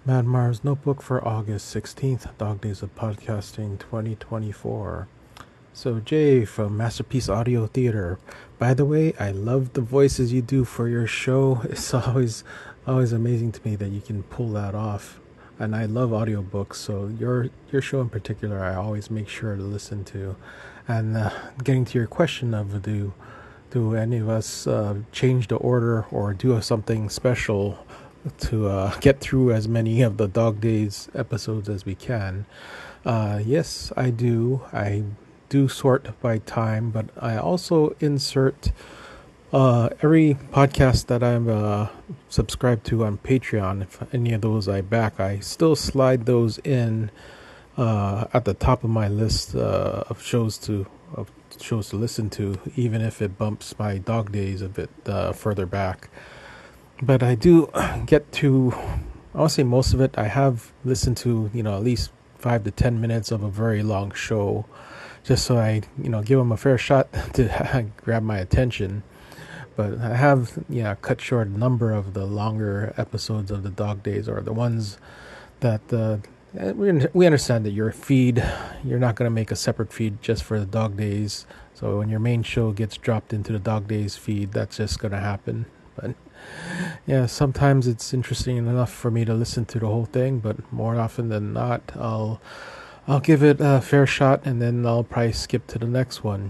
Mad Mars Notebook for August 16th, Dog Days of Podcasting 2024. So, Jay from Masterpiece Audio Theater. By the way, I love the voices you do for your show. It's always amazing to me that you can pull that off. And I love audiobooks, so your show in particular, I always make sure to listen to. And getting to your question of do any of us change the order or do something special to get through as many of the Dog Days episodes as we can? Yes, I do. I do sort by time, but I also insert every podcast that I'm subscribed to on Patreon. If any of those I back, I still slide those in at the top of my list of shows to listen to, even if it bumps my Dog Days a bit further back. But I do get to, I won't say most of it. I have listened to, at least 5 to 10 minutes of a very long show, just so I, give them a fair shot to grab my attention. But I have, cut short a number of the longer episodes of the Dog Days, or the ones that we understand that your feed, you're not going to make a separate feed just for the Dog Days. So when your main show gets dropped into the Dog Days feed, that's just going to happen. But yeah, sometimes it's interesting enough for me to listen to the whole thing, but more often than not, I'll give it a fair shot, and then I'll probably skip to the next one.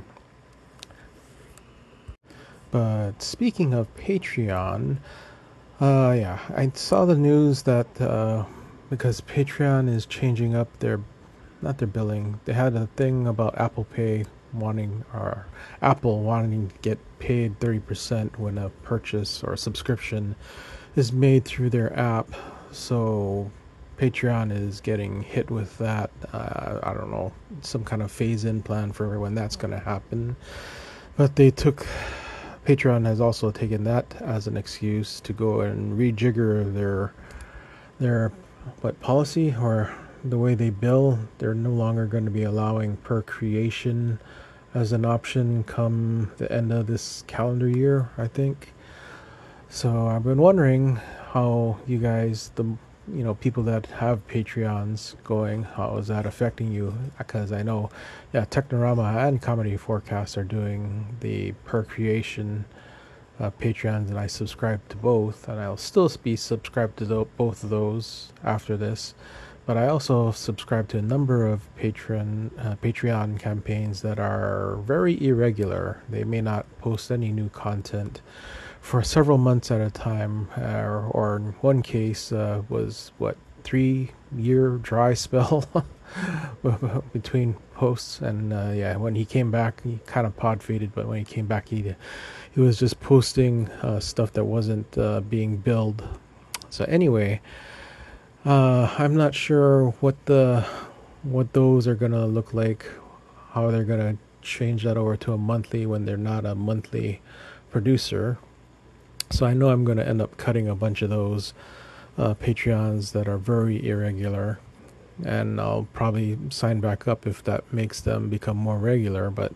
But speaking of Patreon, I saw the news that because Patreon is changing up not their billing, they had a thing about Apple Pay Apple wanting to get paid 30% when a purchase or a subscription is made through their app. So Patreon is getting hit with that. I don't know, some kind of phase-in plan for when that's going to happen. But Patreon has also taken that as an excuse to go and rejigger their policy, or the way they bill. They're no longer going to be allowing per creation as an option come the end of this calendar year, I think. So I've been wondering how you guys, people that have Patreons going, how is that affecting you? Because I know, Technorama and Comedy Forecast are doing the per creation Patreons, and I subscribe to both, and I'll still be subscribed to both of those after this. But I also subscribe to a number of Patreon campaigns that are very irregular. They may not post any new content for several months at a time, or in one case was 3-year dry spell between posts. And when he came back, he kind of pod faded, but when he came back, he was just posting stuff that wasn't being billed. So anyway, I'm not sure what those are gonna look like, how they're gonna change that over to a monthly when they're not a monthly producer. So I know I'm gonna end up cutting a bunch of those Patreons that are very irregular, and I'll probably sign back up if that makes them become more regular. But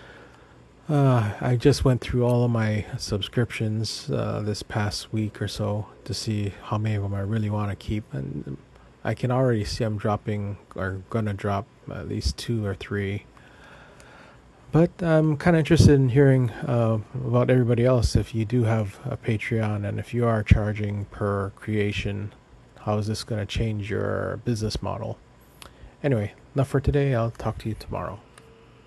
I just went through all of my subscriptions this past week or so to see how many of them I really want to keep, and I can already see I'm dropping, or gonna drop, at least 2 or 3. But I'm kind of interested in hearing about everybody else. If you do have a Patreon, and if you are charging per creation, how is this going to change your business model? Anyway, enough for today. I'll talk to you tomorrow.